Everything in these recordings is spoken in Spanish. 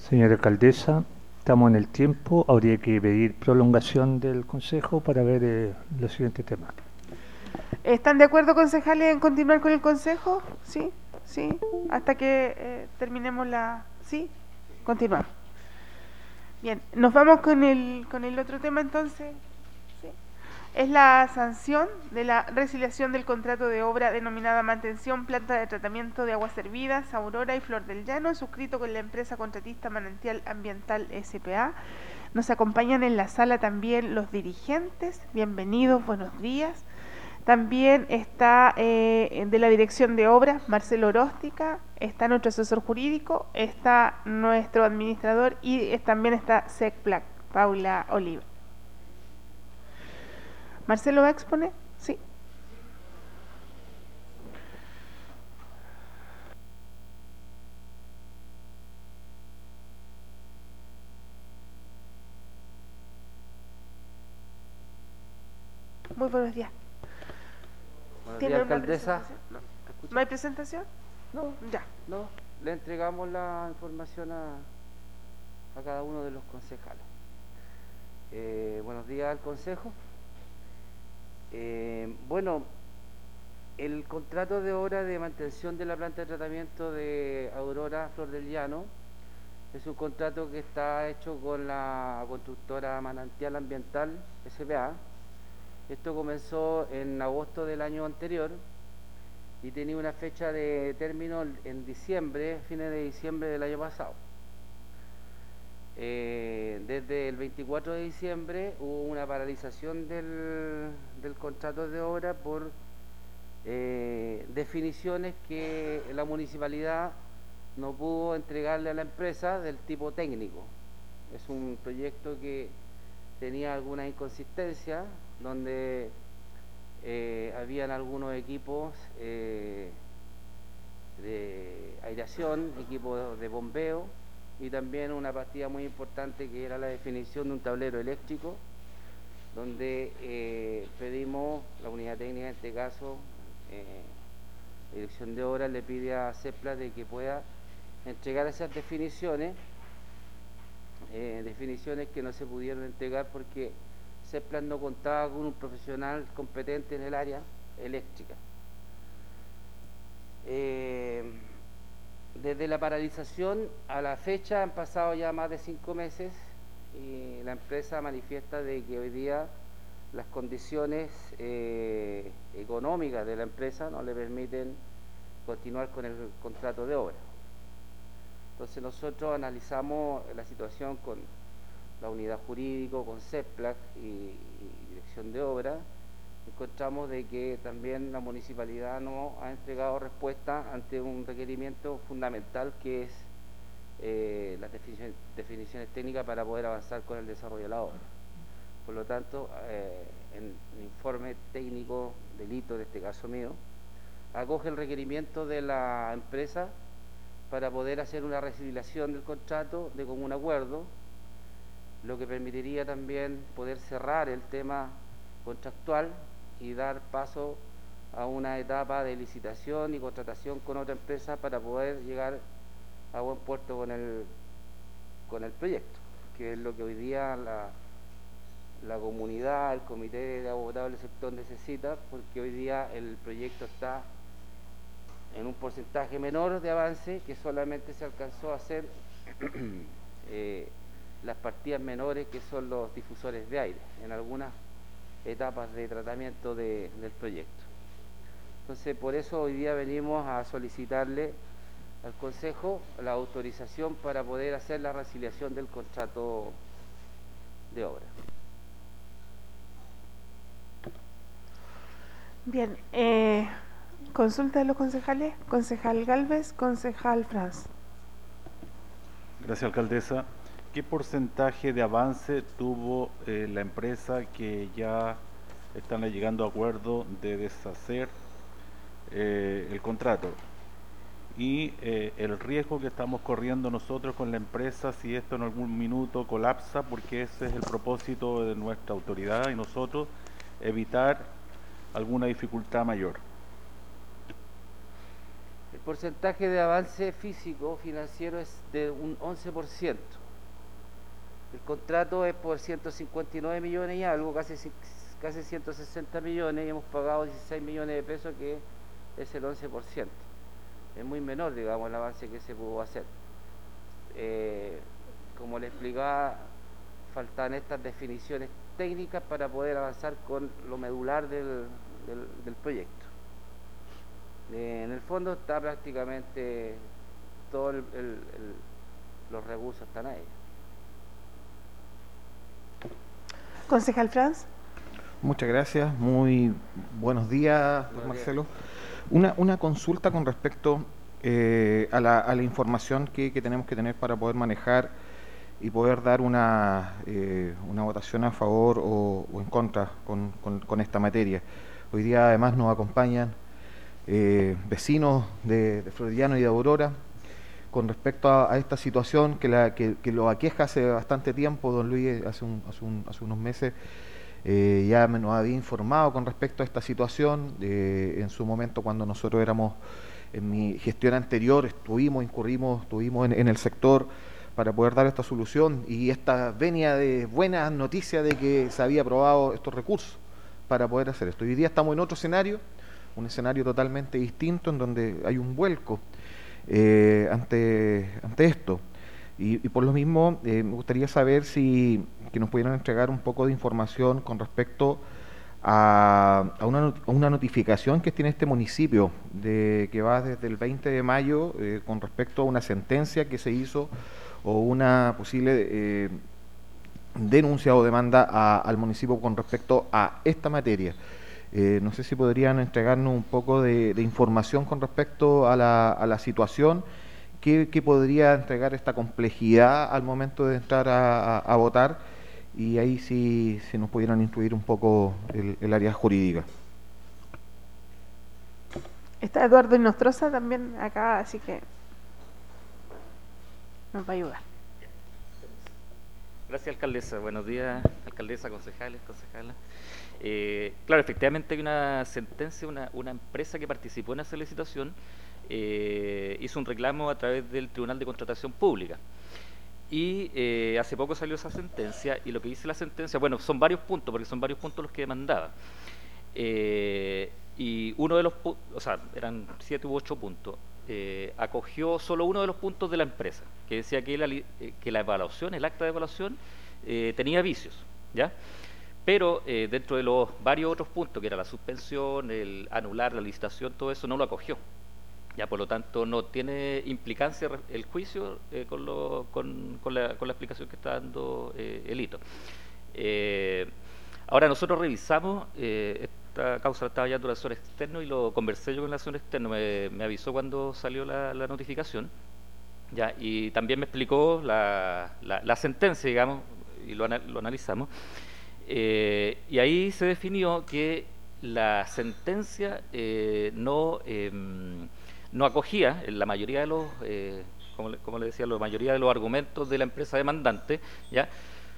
Señora alcaldesa, estamos en el tiempo, habría que pedir prolongación del consejo para ver los siguientes temas. ¿Están de acuerdo, concejales, en continuar con el consejo? Sí, sí, hasta que terminemos la... Sí, continuamos. Bien, nos vamos con el otro tema entonces. Sí. Es la sanción de la resiliación del contrato de obra denominada Mantención Planta de Tratamiento de Aguas Servidas, Aurora y Flor del Llano, suscrito con la empresa contratista Manantial Ambiental S.p.A. Nos acompañan en la sala también los dirigentes. Bienvenidos, buenos días. También está de la Dirección de Obras, Marcelo Oróstica, está nuestro asesor jurídico, está nuestro administrador y también está SECPLAC, Paula Oliva. ¿Marcelo va a exponer? Sí. Muy buenos días. Buenos ¿Tiene días, una alcaldesa. presentación? No. ¿Me escucha? ¿No hay presentación? No, Ya. no. Le entregamos la información a cada uno de los concejales. Buenos días al consejo. Bueno, el contrato de obra de mantención de la planta de tratamiento de Aurora Flor del Llano es un contrato que está hecho con la constructora Manantial Ambiental S.p.A. Esto comenzó en agosto del año anterior y tenía una fecha de término en diciembre, fines de diciembre del año pasado. Desde el 24 de diciembre hubo una paralización del contrato de obra por definiciones que la municipalidad no pudo entregarle a la empresa del tipo técnico. Es un proyecto que tenía algunas inconsistencias, donde habían algunos equipos de aireación, equipos de bombeo y también una partida muy importante que era la definición de un tablero eléctrico, donde pedimos, la unidad técnica en este caso, Dirección de Obras le pide a CEPLA de que pueda entregar esas definiciones que no se pudieron entregar porque CEPLA no contaba con un profesional competente en el área eléctrica. Desde la paralización a la fecha han pasado ya más de 5 meses y la empresa manifiesta de que hoy día las condiciones económicas de la empresa no le permiten continuar con el contrato de obra. Entonces nosotros analizamos la situación con la unidad jurídica, con CEPLAC y Dirección de Obra. Encontramos de que también la municipalidad no ha entregado respuesta ante un requerimiento fundamental que es las definiciones técnicas para poder avanzar con el desarrollo de la obra. Por lo tanto, en el informe técnico del hito, en este caso mío, acoge el requerimiento de la empresa para poder hacer una resiliación del contrato de común acuerdo, lo que permitiría también poder cerrar el tema contractual y dar paso a una etapa de licitación y contratación con otra empresa para poder llegar a buen puerto con el proyecto, que es lo que hoy día la comunidad, el comité de agua potable del sector necesita, porque hoy día el proyecto está en un porcentaje menor de avance, que solamente se alcanzó a hacer las partidas menores, que son los difusores de aire en algunas etapas de tratamiento del proyecto. Entonces, por eso hoy día venimos a solicitarle al Consejo la autorización para poder hacer la resiliación del contrato de obra. Bien, consulta de los concejales. Concejal Galvez, concejal Franz. Gracias, alcaldesa. ¿Qué porcentaje de avance tuvo la empresa que ya están llegando a acuerdo de deshacer el contrato? Y el riesgo que estamos corriendo nosotros con la empresa si esto en algún minuto colapsa, porque ese es el propósito de nuestra autoridad y nosotros, evitar alguna dificultad mayor. El porcentaje de avance físico financiero es de un 11%. El contrato es por 159 millones y algo, casi 160 millones, y hemos pagado 16 millones de pesos, que es el 11%. Es muy menor, digamos, el avance que se pudo hacer. Como le explicaba, faltan estas definiciones técnicas para poder avanzar con lo medular del proyecto. En el fondo está prácticamente todos los recursos están ahí. Concejal Franz. Muchas gracias, muy buenos días, don Marcelo. Una consulta con respecto a la información que tenemos que tener para poder manejar y poder dar una votación a favor o en contra con esta materia. Hoy día además nos acompañan vecinos de Floridiano y de Aurora con respecto a esta situación que lo aqueja hace bastante tiempo. Don Luis hace unos meses ya nos había informado con respecto a esta situación. En su momento, cuando nosotros éramos en mi gestión anterior, estuvimos en el sector para poder dar esta solución, y esta venia de buenas noticias de que se había aprobado estos recursos para poder hacer esto. Hoy día estamos en otro escenario, un escenario totalmente distinto, en donde hay un vuelco ante esto. Y por lo mismo, me gustaría saber si que nos pudieran entregar un poco de información con respecto a una notificación que tiene este municipio, que va desde el 20 de mayo con respecto a una sentencia que se hizo o una posible denuncia o demanda al municipio con respecto a esta materia. No sé si podrían entregarnos un poco de información con respecto a la situación que podría entregar esta complejidad al momento de entrar a votar, y ahí sí nos pudieran instruir un poco el área jurídica. Está Eduardo Inostroza también acá, así que nos va a ayudar. Gracias, alcaldesa. Buenos días, alcaldesa, concejales, concejalas. Claro, efectivamente hay una sentencia, una empresa que participó en esa licitación hizo un reclamo a través del Tribunal de Contratación Pública. Y hace poco salió esa sentencia, y lo que dice la sentencia, bueno, son varios puntos, porque son varios puntos los que demandaba. Y uno de los puntos, o sea, eran 7 u 8 puntos, acogió solo uno de los puntos de la empresa, que decía que la evaluación, el acta de evaluación, tenía vicios, ¿ya? Pero dentro de los varios otros puntos, que era la suspensión, el anular la licitación, todo eso no lo acogió. Ya, por lo tanto, no tiene implicancia el juicio con la explicación que está dando el hito. Ahora nosotros revisamos, esta causa estaba ya en el asesor externo y lo conversé yo con el asesor externo, me avisó cuando salió la notificación, ya, y también me explicó la sentencia, digamos, y lo analizamos. Y ahí se definió que la sentencia no acogía en la mayoría de los, como le decía, la mayoría de los argumentos de la empresa demandante, ¿ya?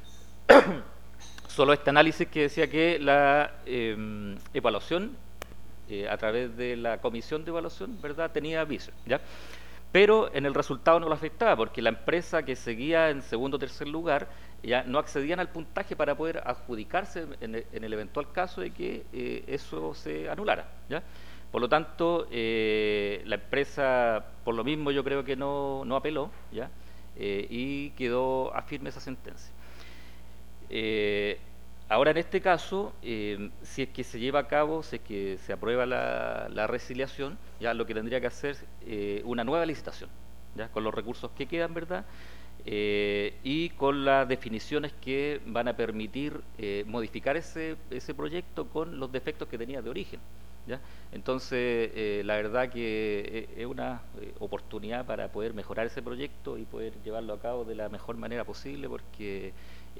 Solo este análisis que decía que la evaluación, a través de la comisión de evaluación, ¿verdad?, tenía vicios, ¿ya? Pero en el resultado no lo afectaba, porque la empresa que seguía en segundo o tercer lugar ya no accedían al puntaje para poder adjudicarse en el eventual caso de que eso se anulara, ¿ya? Por lo tanto, la empresa, por lo mismo, yo creo que no apeló, ¿ya? Y quedó a firme esa sentencia. Ahora, en este caso, si es que se lleva a cabo, si es que se aprueba la resiliación, ya lo que tendría que hacer una nueva licitación, ya, con los recursos que quedan, ¿verdad? Y con las definiciones que van a permitir modificar ese proyecto con los defectos que tenía de origen, ¿ya? Entonces, la verdad que es una oportunidad para poder mejorar ese proyecto y poder llevarlo a cabo de la mejor manera posible, porque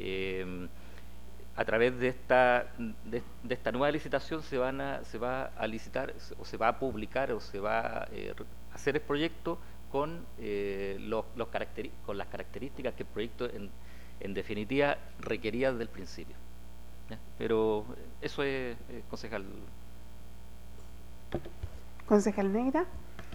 a través de esta nueva licitación se va a licitar, o se va a publicar, o se va a hacer el proyecto con con las características que el proyecto en definitiva requería desde el principio, ¿ya? Pero eso es, concejal. Concejal Negra.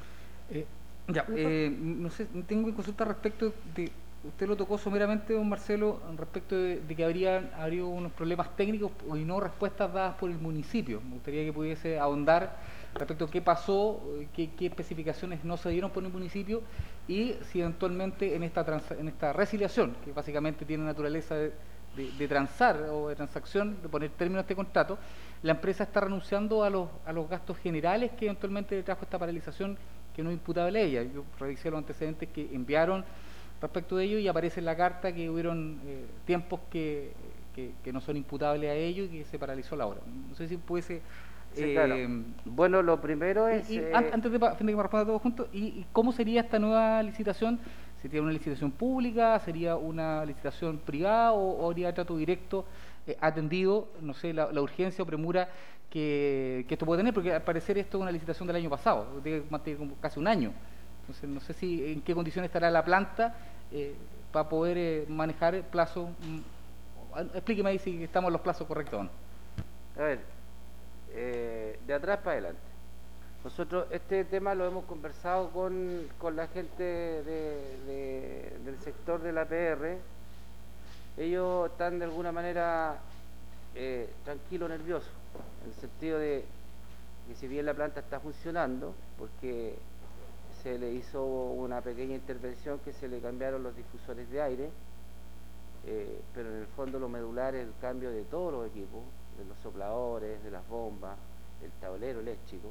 No sé, tengo que consultar respecto de, usted lo tocó someramente, don Marcelo, respecto de que habría unos problemas técnicos y no respuestas dadas por el municipio. Me gustaría que pudiese ahondar respecto a qué pasó, qué especificaciones no se dieron por el municipio y si eventualmente en esta resiliación, que básicamente tiene naturaleza de transar o de transacción, de poner término a este contrato, la empresa está renunciando a los gastos generales que eventualmente trajo esta paralización, que no es imputable a ella. Yo revisé los antecedentes que enviaron respecto de ello y aparece en la carta que hubieron tiempos que no son imputables a ello y que se paralizó la obra. No sé si pudiese... Sí, claro. Bueno, lo primero es... antes de que me responda todo junto, ¿y cómo sería esta nueva licitación? ¿Sería una licitación pública? ¿Sería una licitación privada? ¿O habría trato directo atendido, no sé, la urgencia o premura que esto puede tener? Porque al parecer esto es una licitación del año pasado, debe mantener como casi un año. Entonces no sé si en qué condiciones estará la planta para poder manejar el plazo. Explíqueme ahí si estamos en los plazos correctos o no. A ver, de atrás para adelante. Nosotros este tema lo hemos conversado con la gente del sector de la PR. Ellos están de alguna manera tranquilos, nerviosos, en el sentido de que si bien la planta está funcionando, porque se le hizo una pequeña intervención que se le cambiaron los difusores de aire, pero en el fondo lo medular es el cambio de todos los equipos, de los sopladores, de las bombas, del tablero eléctrico,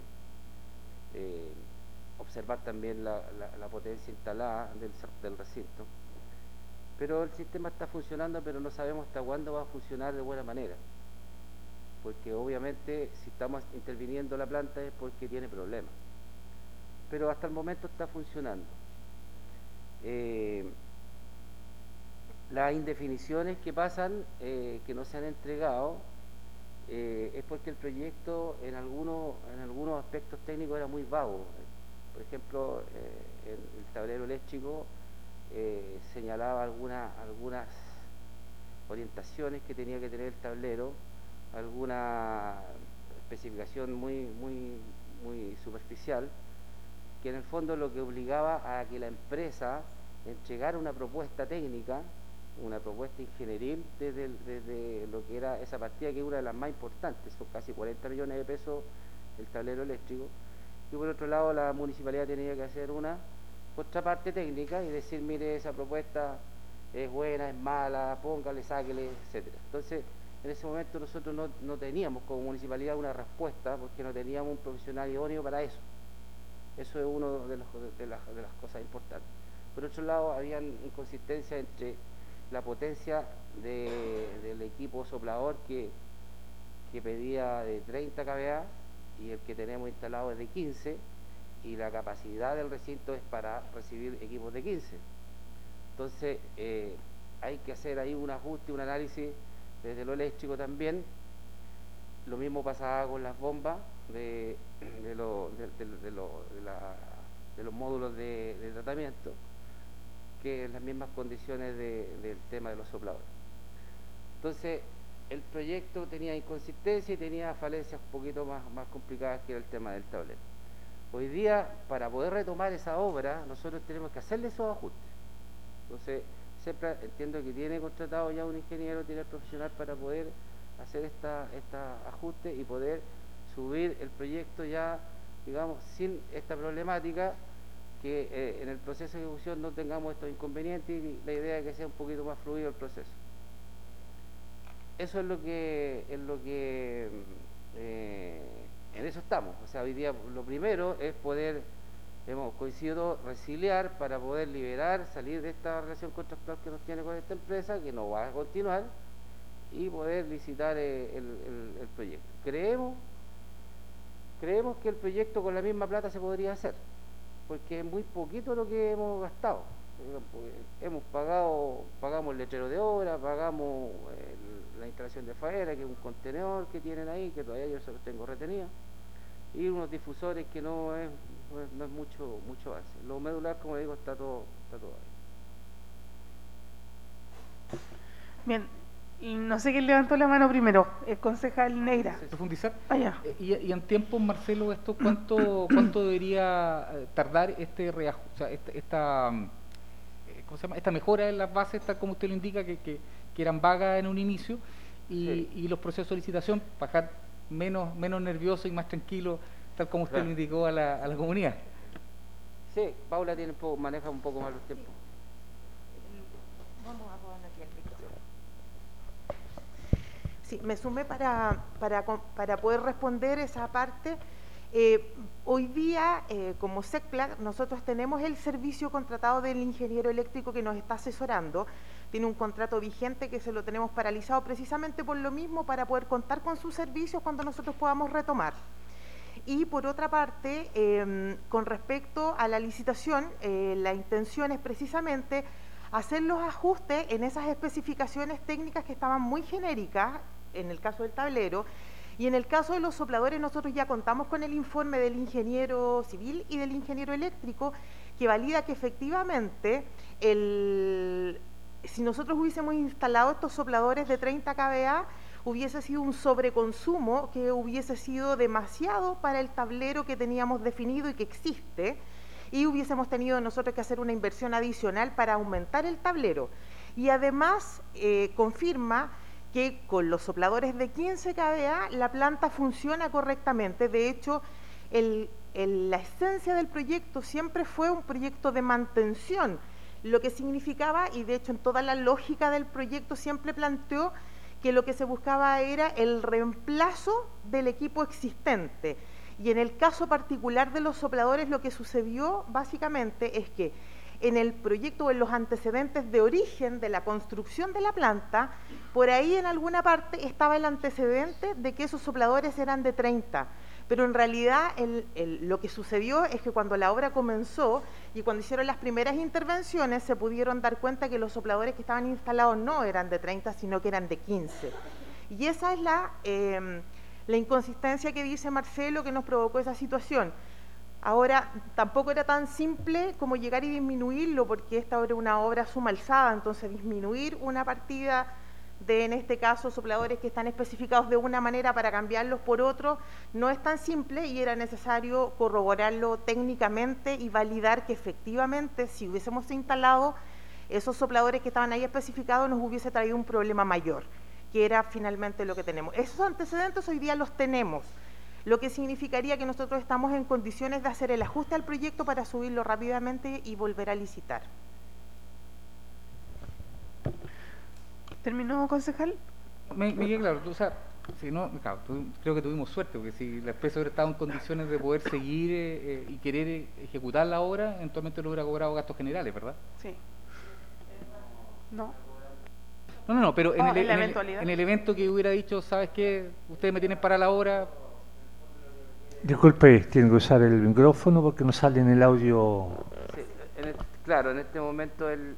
observar también la potencia instalada del recinto. Pero el sistema está funcionando, pero no sabemos hasta cuándo va a funcionar de buena manera, porque obviamente si estamos interviniendo la planta es porque tiene problemas, pero hasta el momento está funcionando. Las indefiniciones que pasan, que no se han entregado, es porque el proyecto en algunos aspectos técnicos era muy vago. Por ejemplo, el tablero eléctrico señalaba algunas orientaciones que tenía que tener el tablero, alguna especificación muy superficial, que en el fondo lo que obligaba a que la empresa entregara una propuesta técnica, una propuesta ingenieril desde lo que era esa partida, que es una de las más importantes, son casi 40 millones de pesos el tablero eléctrico, y por otro lado la municipalidad tenía que hacer una contraparte técnica y decir, mire, esa propuesta es buena, es mala, póngale, sáquele, etcétera. Entonces, en ese momento nosotros no teníamos como municipalidad una respuesta, porque no teníamos un profesional idóneo para eso. Eso es una de las cosas importantes. Por otro lado, habían inconsistencias entre la potencia del equipo soplador que pedía de 30 kVA y el que tenemos instalado es de 15, y la capacidad del recinto es para recibir equipos de 15. Entonces hay que hacer ahí un ajuste, un análisis desde lo eléctrico también. Lo mismo pasaba con las bombas de los módulos de tratamiento, que en las mismas condiciones del tema de los sopladores. Entonces el proyecto tenía inconsistencia y tenía falencias un poquito más complicadas, que era el tema del tablero. Hoy día, para poder retomar esa obra, nosotros tenemos que hacerle esos ajustes. Entonces, siempre entiendo que tiene contratado ya un ingeniero, tiene el profesional para poder hacer esta ajuste y poder subir el proyecto ya, digamos, sin esta problemática, que en el proceso de ejecución no tengamos estos inconvenientes, y la idea es que sea un poquito más fluido el proceso. Eso es lo que en eso estamos. O sea, hoy día lo primero es poder, hemos coincidido, resiliar para poder liberar, salir de esta relación contractual que nos tiene con esta empresa, que no va a continuar, y poder licitar el proyecto. Creemos que el proyecto con la misma plata se podría hacer, porque es muy poquito lo que hemos gastado. Pagamos el letrero de obra, pagamos la instalación de faena, que es un contenedor que tienen ahí, que todavía yo se los tengo retenido, y unos difusores que no es mucho avance. Lo medular, como digo, está todo ahí. Bien, No sé quién levantó la mano primero, el concejal Neira. ¿Profundizar? Allá. Y en tiempos, Marcelo, esto cuánto debería tardar o sea, ¿cómo se llama? Esta mejora en las bases, tal como usted lo indica, que eran vagas en un inicio, y los procesos de licitación, bajar menos nervioso y más tranquilo, tal como usted lo indicó a la comunidad? Sí, Paula maneja un poco más los tiempos. Vamos a poner aquí el micrófono. Sí, me sumé para poder responder esa parte. Hoy día, como SECPLAC, nosotros tenemos el servicio contratado del ingeniero eléctrico que nos está asesorando. Tiene un contrato vigente que se lo tenemos paralizado precisamente por lo mismo, para poder contar con sus servicios cuando nosotros podamos retomar. Y por otra parte, con respecto a la licitación, la intención es precisamente hacer los ajustes en esas especificaciones técnicas que estaban muy genéricas, en el caso del tablero, y en el caso de los sopladores nosotros ya contamos con el informe del ingeniero civil y del ingeniero eléctrico, que valida que efectivamente si nosotros hubiésemos instalado estos sopladores de 30 kVA, hubiese sido un sobreconsumo que hubiese sido demasiado para el tablero que teníamos definido y que existe, y hubiésemos tenido nosotros que hacer una inversión adicional para aumentar el tablero. Y además confirma que con los sopladores de 15 kVA la planta funciona correctamente. De hecho, la esencia del proyecto siempre fue un proyecto de mantención, lo que significaba, y de hecho en toda la lógica del proyecto siempre planteó que lo que se buscaba era el reemplazo del equipo existente. Y en el caso particular de los sopladores, lo que sucedió básicamente es que en el proyecto o en los antecedentes de origen de la construcción de la planta, por ahí en alguna parte estaba el antecedente de que esos sopladores eran de 30, pero en realidad lo que sucedió es que cuando la obra comenzó y cuando hicieron las primeras intervenciones se pudieron dar cuenta que los sopladores que estaban instalados no eran de 30, sino que eran de 15. Y esa es la inconsistencia que dice Marcelo que nos provocó esa situación. Ahora, tampoco era tan simple como llegar y disminuirlo, porque esta era una obra suma alzada, entonces disminuir una partida de, en este caso, sopladores que están especificados de una manera para cambiarlos por otro, no es tan simple, y era necesario corroborarlo técnicamente y validar que efectivamente, si hubiésemos instalado esos sopladores que estaban ahí especificados, nos hubiese traído un problema mayor, que era finalmente lo que tenemos. Esos antecedentes hoy día los tenemos, lo que significaría que nosotros estamos en condiciones de hacer el ajuste al proyecto para subirlo rápidamente y volver a licitar. ¿Terminó, concejal? Me queda claro, o sea, si no, claro, creo que tuvimos suerte, porque si la empresa hubiera estado en condiciones de poder seguir y querer ejecutar la obra, eventualmente no hubiera cobrado gastos generales, ¿verdad? Sí. No. No, pero en el el evento que hubiera dicho, ¿sabes qué? Ustedes me tienen para la obra. Disculpe, tiene que usar el micrófono porque no sale en el audio. Sí, claro, en este momento él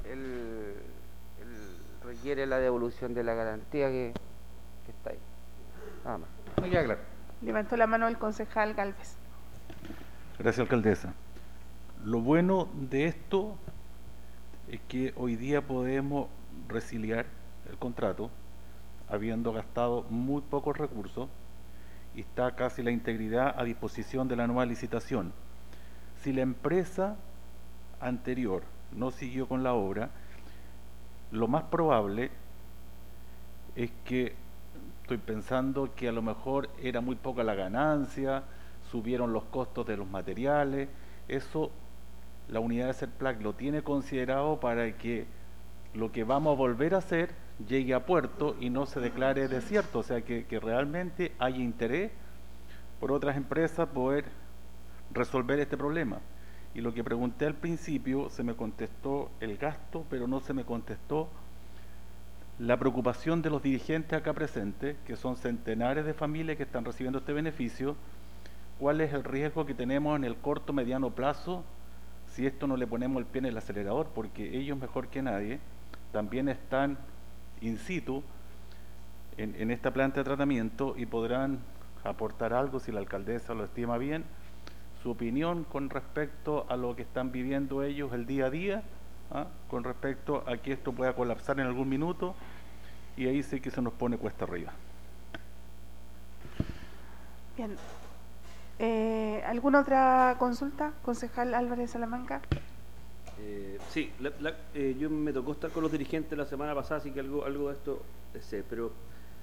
requiere la devolución de la garantía que está ahí. Nada más. Me queda claro. Levantó la mano el concejal Gálvez. Gracias, alcaldesa. Lo bueno de esto es que hoy día podemos resiliar el contrato, habiendo gastado muy pocos recursos, y está casi la integridad a disposición de la nueva licitación. Si la empresa anterior no siguió con la obra, lo más probable es que, estoy pensando que a lo mejor era muy poca la ganancia, subieron los costos de los materiales. Eso la unidad de SECPLAC lo tiene considerado para que lo que vamos a volver a hacer llegue a puerto y no se declare desierto, o sea que realmente hay interés por otras empresas poder resolver este problema. Y lo que pregunté al principio, se me contestó el gasto, pero no se me contestó la preocupación de los dirigentes acá presentes, que son centenares de familias que están recibiendo este beneficio. ¿Cuál es el riesgo que tenemos en el corto mediano plazo si esto no le ponemos el pie en el acelerador? Porque ellos, mejor que nadie, también están in situ en esta planta de tratamiento y podrán aportar algo, si la alcaldesa lo estima bien, su opinión con respecto a lo que están viviendo ellos el día a día, con respecto a que esto pueda colapsar en algún minuto y ahí sí que se nos pone cuesta arriba. Bien. ¿Alguna otra consulta, concejal Álvarez Salamanca? Sí, yo me tocó estar con los dirigentes la semana pasada, así que algo de esto sé, pero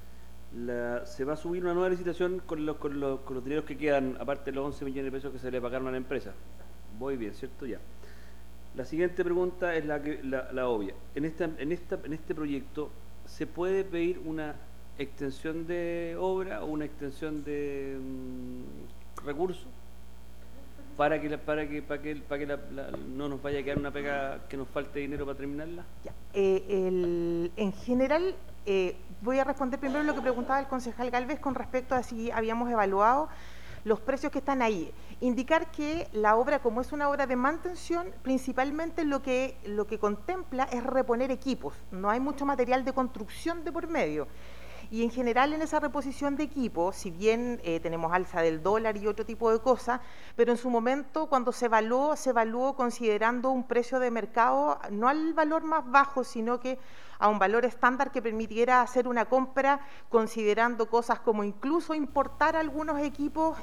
se va a subir una nueva licitación con los dineros que quedan, aparte de los 11 millones de pesos que se le pagaron a la empresa. Voy bien, ¿cierto? Ya. La siguiente pregunta es la obvia. En este proyecto, ¿se puede pedir una extensión de obra o una extensión de recursos para que no nos vaya a quedar una pega que nos falte dinero para terminarla? Ya. En general, voy a responder primero lo que preguntaba el concejal Gálvez con respecto a si habíamos evaluado los precios que están ahí. Indicar que la obra, como es una obra de mantención, principalmente lo que contempla es reponer equipos. No hay mucho material de construcción de por medio. Y en general en esa reposición de equipos, si bien tenemos alza del dólar y otro tipo de cosas, pero en su momento cuando se evaluó considerando un precio de mercado, no al valor más bajo, sino que a un valor estándar que permitiera hacer una compra considerando cosas como incluso importar algunos equipos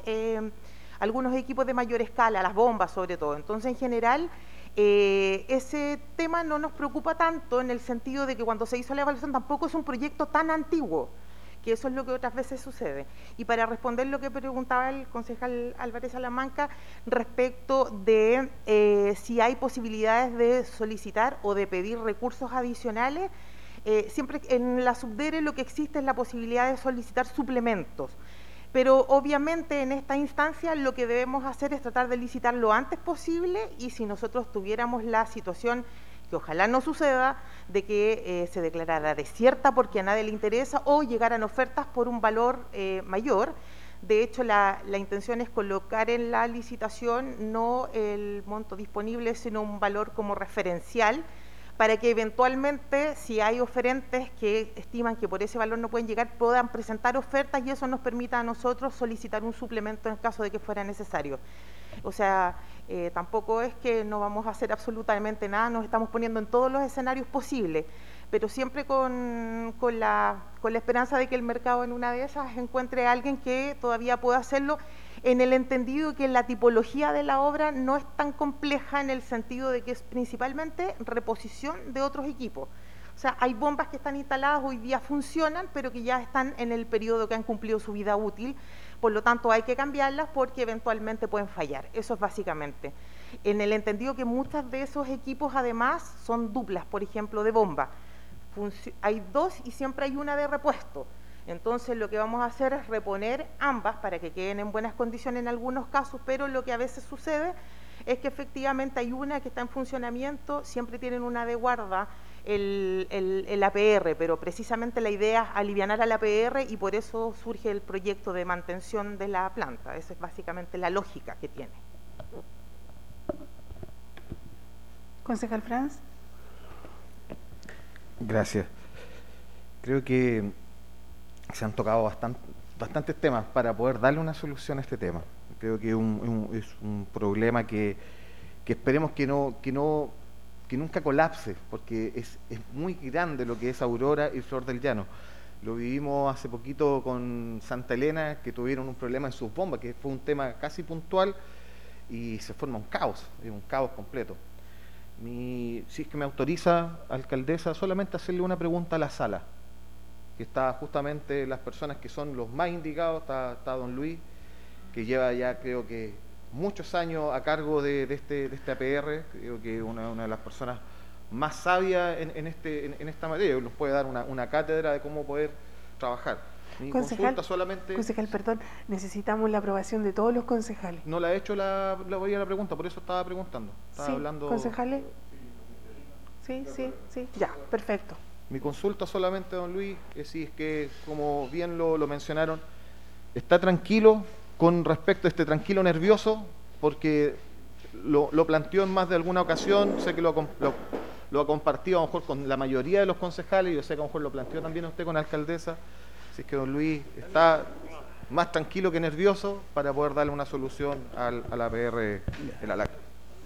de mayor escala, las bombas sobre todo. Entonces en general ese tema no nos preocupa tanto en el sentido de que cuando se hizo la evaluación tampoco es un proyecto tan antiguo, que eso es lo que otras veces sucede. Y para responder lo que preguntaba el concejal Álvarez Salamanca respecto de si hay posibilidades de solicitar o de pedir recursos adicionales, siempre en la Subdere lo que existe es la posibilidad de solicitar suplementos. Pero obviamente en esta instancia lo que debemos hacer es tratar de licitar lo antes posible y si nosotros tuviéramos la situación, que ojalá no suceda, de que se declarara desierta porque a nadie le interesa o llegaran ofertas por un valor mayor. De hecho, la intención es colocar en la licitación no el monto disponible, sino un valor como referencial, para que eventualmente, si hay oferentes que estiman que por ese valor no pueden llegar, puedan presentar ofertas y eso nos permita a nosotros solicitar un suplemento en caso de que fuera necesario. O sea, tampoco es que no vamos a hacer absolutamente nada, nos estamos poniendo en todos los escenarios posibles, pero siempre con la esperanza de que el mercado en una de esas encuentre a alguien que todavía pueda hacerlo, en el entendido que la tipología de la obra no es tan compleja en el sentido de que es principalmente reposición de otros equipos. O sea, hay bombas que están instaladas, hoy día funcionan, pero que ya están en el periodo que han cumplido su vida útil, por lo tanto hay que cambiarlas porque eventualmente pueden fallar. Eso es básicamente. En el entendido que muchos de esos equipos además son duplas, por ejemplo, de bomba. Hay dos y siempre hay una de repuesto. Entonces lo que vamos a hacer es reponer ambas para que queden en buenas condiciones en algunos casos, pero lo que a veces sucede es que efectivamente hay una que está en funcionamiento, siempre tienen una de guarda, el APR, pero precisamente la idea es alivianar al APR y por eso surge el proyecto de mantención de la planta. Esa es básicamente la lógica que tiene. Concejal Franz. Gracias. Creo que se han tocado bastantes temas para poder darle una solución a este tema. Creo que es un problema que esperemos que nunca colapse, porque es muy grande lo que es Aurora y Flor del Llano. Lo vivimos hace poquito con Santa Elena, que tuvieron un problema en sus bombas, que fue un tema casi puntual, y se forma un caos completo. Si es que me autoriza, alcaldesa, solamente hacerle una pregunta a la sala, que está justamente las personas que son los más indicados, está don Luis, que lleva ya creo que muchos años a cargo de este APR, creo que una de las personas más sabias en esta materia, nos puede dar una cátedra de cómo poder trabajar. Mi consulta solamente... Concejal, perdón, necesitamos la aprobación de todos los concejales. No la he hecho la pregunta, por eso estaba preguntando. Estaba hablando... ¿Concejales? Sí, ya, perfecto. Mi consulta solamente, don Luis, es si es que, como bien lo mencionaron, está tranquilo con respecto a tranquilo nervioso, porque lo planteó en más de alguna ocasión, sé que lo ha compartido a lo mejor con la mayoría de los concejales, yo sé que a lo mejor lo planteó también usted con la alcaldesa, si es que don Luis está más tranquilo que nervioso para poder darle una solución a la APR de la LAC.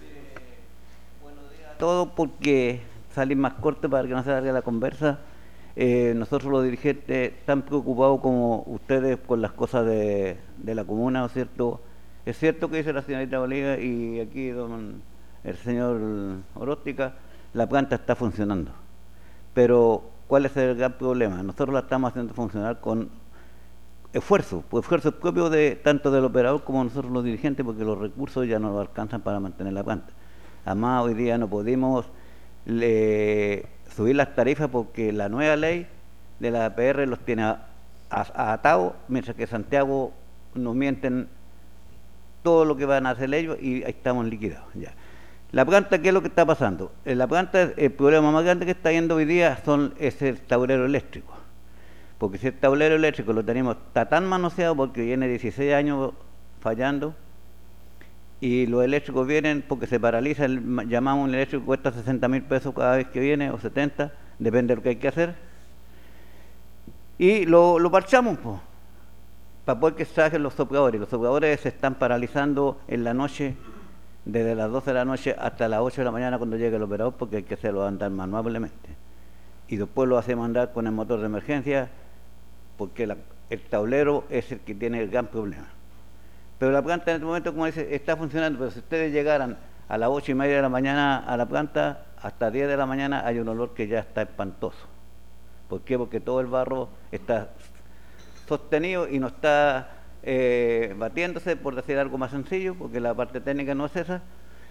Buenos días a todos, porque salir más corto para que no se alargue la conversa. nosotros los dirigentes tan preocupados como ustedes con las cosas de la comuna, ¿no es cierto? Es cierto que dice la señorita Bolívar y aquí el señor Oróstica, la planta está funcionando. Pero, ¿cuál es el gran problema? Nosotros la estamos haciendo funcionar con esfuerzo propio tanto del operador como nosotros los dirigentes, porque los recursos ya no nos alcanzan para mantener la planta. Además, hoy día no pudimos subir las tarifas porque la nueva ley de la APR los tiene atados, mientras que Santiago nos mienten todo lo que van a hacer ellos y ahí estamos liquidados. Ya. La planta, ¿qué es lo que está pasando? La planta, el problema más grande que está yendo hoy día es el tablero eléctrico. Porque si el tablero eléctrico lo tenemos, está tan manoseado porque viene 16 años fallando y los eléctricos vienen porque se paraliza, llamamos un eléctrico que cuesta 60.000 pesos cada vez que viene, o 70, depende de lo que hay que hacer. Y lo parchamos, pues, para poder que saquen los sopladores. Los sopladores se están paralizando en la noche, desde las 12 de la noche hasta las 8 de la mañana cuando llegue el operador, porque hay que hacerlo andar manualmente. Y después lo hacemos andar con el motor de emergencia, porque el tablero es el que tiene el gran problema. Pero la planta en este momento, como dice, está funcionando, pero si ustedes llegaran a las 8:30 de la mañana a la planta, hasta 10 de la mañana hay un olor que ya está espantoso. ¿Por qué? Porque todo el barro está sostenido y no está batiéndose, por decir algo más sencillo, porque la parte técnica no es esa.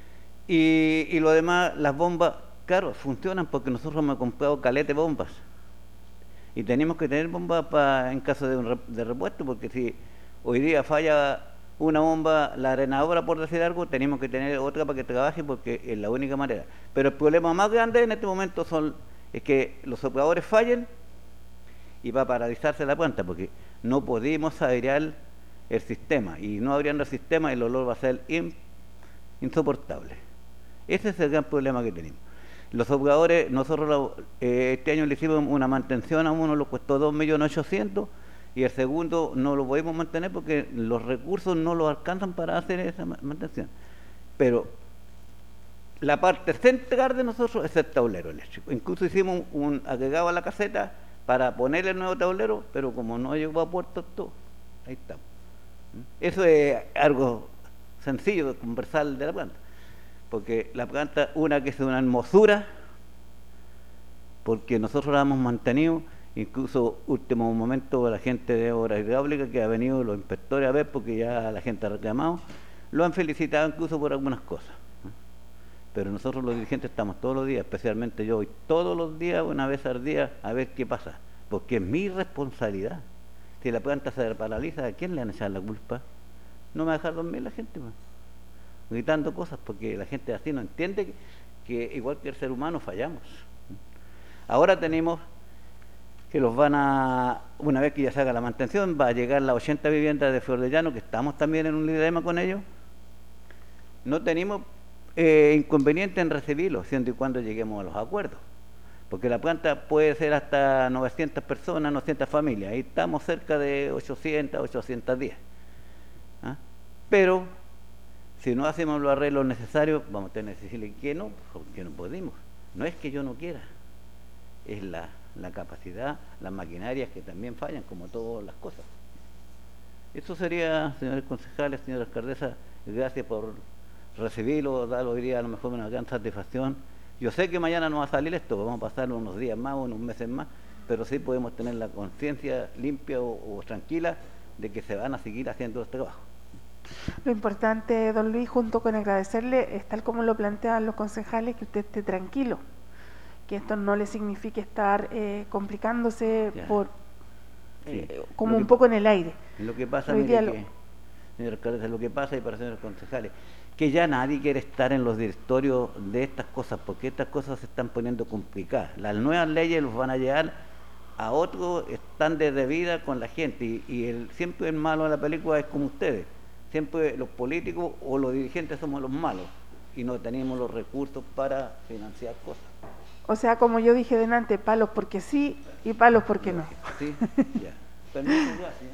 Y lo demás, las bombas, claro, funcionan porque nosotros hemos comprado calete bombas. Y tenemos que tener bombas en caso de repuesto, porque si hoy día falla una bomba, la arenadora, por decir algo, tenemos que tener otra para que trabaje, porque es la única manera. Pero el problema más grande en este momento es que los sopladores fallen y va a paralizarse la planta, porque no podemos airear el sistema, y no abriendo el sistema el olor va a ser insoportable. Ese es el gran problema que tenemos. Los sopladores, nosotros este año le hicimos una mantención, a uno lo costó 2.800.000 y el segundo no lo podemos mantener porque los recursos no los alcanzan para hacer esa mantención. Pero la parte central de nosotros es el tablero eléctrico. Incluso hicimos un agregado a la caseta para ponerle el nuevo tablero, pero como no llegó a puerto todo, ahí estamos. Eso es algo sencillo de conversar de la planta, porque la planta, una que es una hermosura, porque nosotros la hemos mantenido, incluso último momento la gente de obra hidráulica que ha venido, los inspectores a ver, porque ya la gente ha reclamado, lo han felicitado incluso por algunas cosas. Pero nosotros los dirigentes estamos todos los días, especialmente yo, voy todos los días, una vez al día, a ver qué pasa, porque es mi responsabilidad. Si la planta se paraliza, ¿a quién le van a echar la culpa? No me va a dejar dormir la gente, pues, gritando cosas, porque la gente así no entiende que igual que el ser humano fallamos. Ahora tenemos que una vez que ya se haga la mantención, va a llegar las 80 viviendas de Flor de Llano, que estamos también en un dilema con ellos. No tenemos inconveniente en recibirlos, siendo y cuando lleguemos a los acuerdos, porque la planta puede ser hasta 900 personas, 900 familias, ahí estamos cerca de 800, 810. ¿Ah? Pero si no hacemos los arreglos necesarios, vamos a tener que decirle que no, porque no podemos. No es que yo no quiera, es la capacidad, las maquinarias que también fallan, como todas las cosas. Eso sería, señores concejales, señora alcaldesa, gracias por recibirlo, darlo hoy día a lo mejor una gran satisfacción. Yo sé que mañana no va a salir esto, vamos a pasar unos días más o unos meses más, pero sí podemos tener la conciencia limpia o tranquila de que se van a seguir haciendo los trabajos. Lo importante, don Luis, junto con agradecerle, es tal como lo plantean los concejales, que usted esté tranquilo, que esto no le signifique estar complicándose como un poco en el aire. Lo que pasa, señor alcalde, lo que pasa, y para señores concejales, que ya nadie quiere estar en los directorios de estas cosas, porque estas cosas se están poniendo complicadas. Las nuevas leyes los van a llevar a otros estándares de vida con la gente, y siempre el malo de la película es como ustedes. Siempre los políticos o los dirigentes somos los malos y no tenemos los recursos para financiar cosas. O sea, como yo dije delante, palos porque sí y palos porque no. Sí, ya. Permiso, gracias.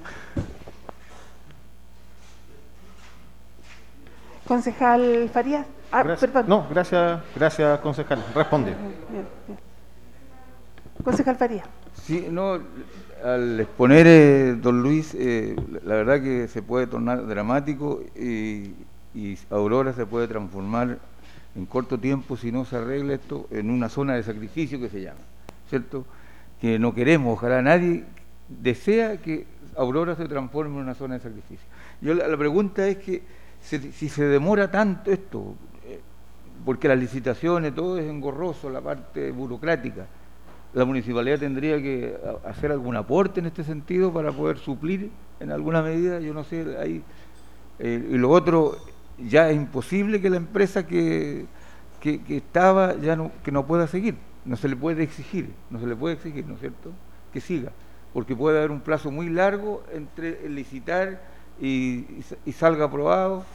Concejal Farías. Perdón. No, gracias concejal. Responde. Bien. Concejal Farías. Sí, no, al exponer, don Luis, la verdad que se puede tornar dramático y Aurora se puede transformar en corto tiempo, si no se arregla esto, en una zona de sacrificio que se llama, ¿cierto? Que no queremos, ojalá nadie desea que Aurora se transforme en una zona de sacrificio. La pregunta es que si se demora tanto esto, porque las licitaciones, todo es engorroso, la parte burocrática, la municipalidad tendría que hacer algún aporte en este sentido para poder suplir en alguna medida, yo no sé, ahí. Y lo otro, ya es imposible que la empresa que estaba ya no pueda seguir, no se le puede exigir, ¿no es cierto?, que siga, porque puede haber un plazo muy largo entre el licitar y salga aprobado,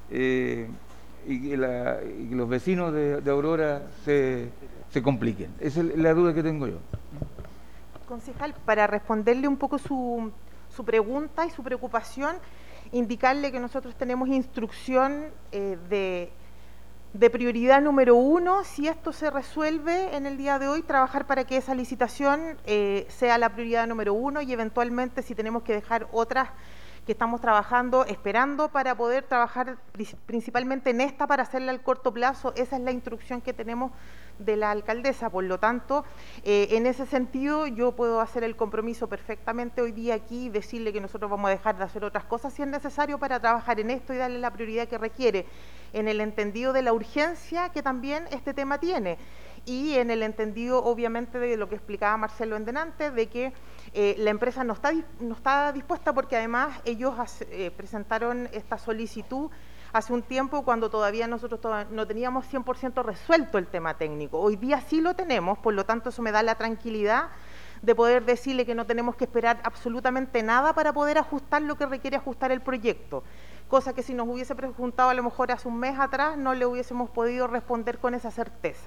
y que los vecinos de Aurora se compliquen. Esa es la duda que tengo yo. Concejal, para responderle un poco su pregunta y su preocupación, indicarle que nosotros tenemos instrucción de prioridad número 1, si esto se resuelve en el día de hoy, trabajar para que esa licitación sea la prioridad número 1 y eventualmente si tenemos que dejar otras que estamos trabajando, esperando para poder trabajar principalmente en esta para hacerla al corto plazo, esa es la instrucción que tenemos de la alcaldesa, por lo tanto, en ese sentido yo puedo hacer el compromiso perfectamente hoy día aquí y decirle que nosotros vamos a dejar de hacer otras cosas si es necesario para trabajar en esto y darle la prioridad que requiere, en el entendido de la urgencia que también este tema tiene y en el entendido obviamente de lo que explicaba Marcelo en delante, de que la empresa no está dispuesta porque además ellos presentaron esta solicitud hace un tiempo cuando todavía nosotros no teníamos 100% resuelto el tema técnico. Hoy día sí lo tenemos, por lo tanto eso me da la tranquilidad de poder decirle que no tenemos que esperar absolutamente nada para poder ajustar lo que requiere ajustar el proyecto, cosa que si nos hubiese preguntado a lo mejor hace un mes atrás no le hubiésemos podido responder con esa certeza.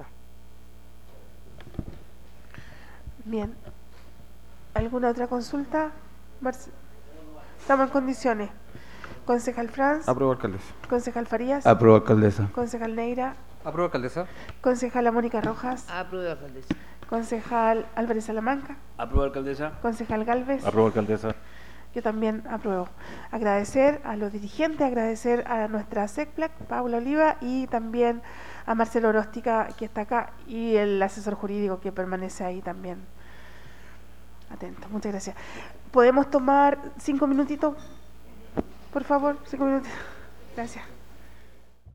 Bien. ¿Alguna otra consulta? Estamos en condiciones. Concejal Franz. Apruebo, alcaldesa. Concejal Farías. Apruebo, alcaldesa. Concejal Neira. Apruebo, alcaldesa. Concejala Mónica Rojas. Apruebo, alcaldesa. Concejal Álvarez Salamanca. Apruebo, alcaldesa. Concejal Galvez. Apruebo, alcaldesa. Yo también apruebo. Agradecer a los dirigentes, agradecer a nuestra SECPLAC, Paula Oliva, y también a Marcelo Oróstica, que está acá, y el asesor jurídico que permanece ahí también. Atento, muchas gracias. ¿Podemos tomar 5 minutitos? Por favor, 5 minutos. Gracias.